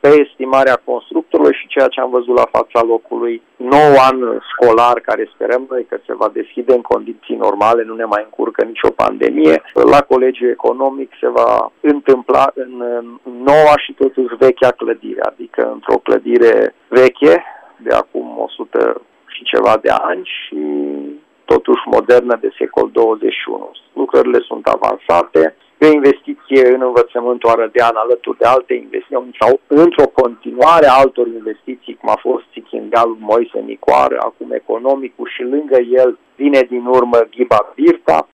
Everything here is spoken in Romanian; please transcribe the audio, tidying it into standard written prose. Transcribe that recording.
pe estimarea constructorului și ceea ce am văzut la fața locului. Nou an școlar, care sperăm noi că se va deschide în condiții normale, nu ne mai încurcă nicio pandemie. La Colegiul Economic se va întâmpla în noua și totuși vechea clădire, adică într-o clădire veche, de acum 100 și ceva de ani și totuși modernă de secol 21. Lucrările sunt avansate. E o investiție în învățământul arădean alături de alte investiții sau într-o continuare a altor investiții, cum a fost Țichindealul Moise Nicoară, acum Economicul și lângă el vine din urmă Ghiba Birta.